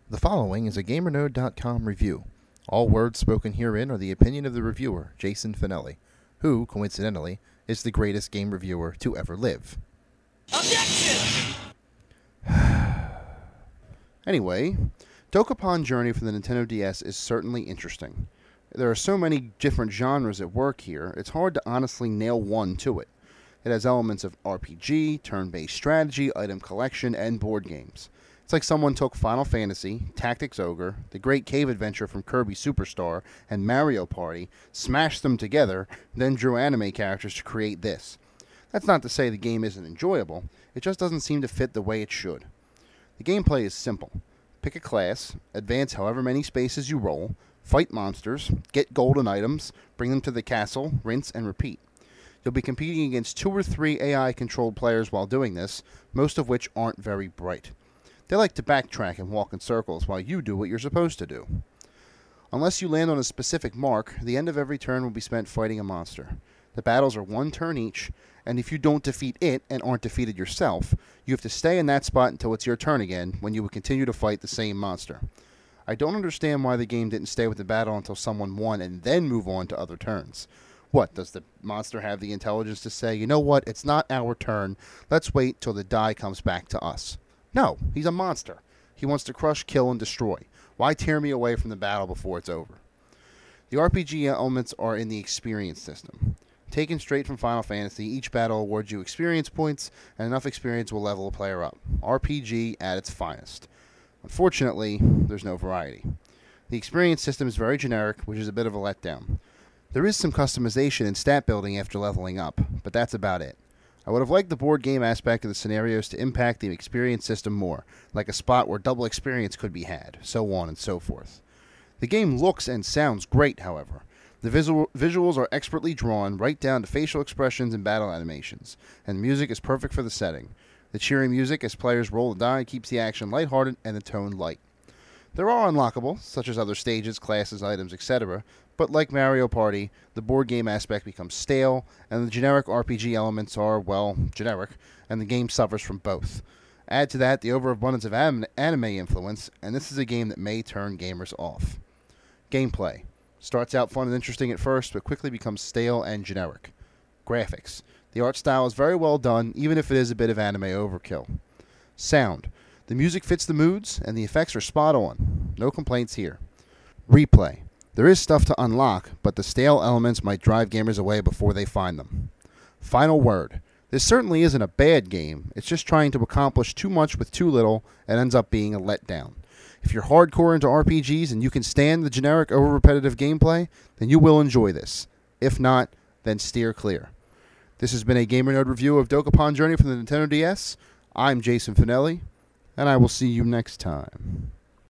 The following is a GamerNode.com review. All words spoken herein are the opinion of the reviewer, Jason Finelli, who, coincidentally, is the greatest game reviewer to ever live. Objection! Anyway, Dokapon Journey for the Nintendo DS is certainly interesting. There are so many different genres at work here, it's hard to honestly nail one to it. It has elements of RPG, turn-based strategy, item collection, and board games. It's like someone took Final Fantasy, Tactics Ogre, The Great Cave Adventure from Kirby Superstar, and Mario Party, smashed them together, then drew anime characters to create this. That's not to say the game isn't enjoyable, it just doesn't seem to fit the way it should. The gameplay is simple. Pick a class, advance however many spaces you roll, fight monsters, get golden items, bring them to the castle, rinse, and repeat. You'll be competing against 2 or 3 AI-controlled players while doing this, most of which aren't very bright. They like to backtrack and walk in circles while you do what you're supposed to do. Unless you land on a specific mark, the end of every turn will be spent fighting a monster. The battles are 1 turn each, and if you don't defeat it and aren't defeated yourself, you have to stay in that spot until it's your turn again, when you will continue to fight the same monster. I don't understand why the game didn't stay with the battle until someone won and then move on to other turns. What, does the monster have the intelligence to say, you know what, it's not our turn, let's wait till the die comes back to us? No, he's a monster. He wants to crush, kill, and destroy. Why tear me away from the battle before it's over? The RPG elements are in the experience system. Taken straight from Final Fantasy, each battle awards you experience points, and enough experience will level a player up. RPG at its finest. Unfortunately, there's no variety. The experience system is very generic, which is a bit of a letdown. There is some customization and stat building after leveling up, but that's about it. I would have liked the board game aspect of the scenarios to impact the experience system more, like a spot where double experience could be had, so on and so forth. The game looks and sounds great, however. The visuals are expertly drawn, right down to facial expressions and battle animations, and the music is perfect for the setting. The cheery music as players roll the die keeps the action lighthearted and the tone light. There are unlockables, such as other stages, classes, items, etc., but like Mario Party, the board game aspect becomes stale, and the generic RPG elements are, well, generic, and the game suffers from both. Add to that the overabundance of anime influence, and this is a game that may turn gamers off. Gameplay. Starts out fun and interesting at first, but quickly becomes stale and generic. Graphics. The art style is very well done, even if it is a bit of anime overkill. Sound. The music fits the moods, and the effects are spot on. No complaints here. Replay. There is stuff to unlock, but the stale elements might drive gamers away before they find them. Final word. This certainly isn't a bad game, it's just trying to accomplish too much with too little and ends up being a letdown. If you're hardcore into RPGs and you can stand the generic over-repetitive gameplay, then you will enjoy this. If not, then steer clear. This has been a GamerNode review of Dokapon Journey from the Nintendo DS. I'm Jason Finelli, and I will see you next time.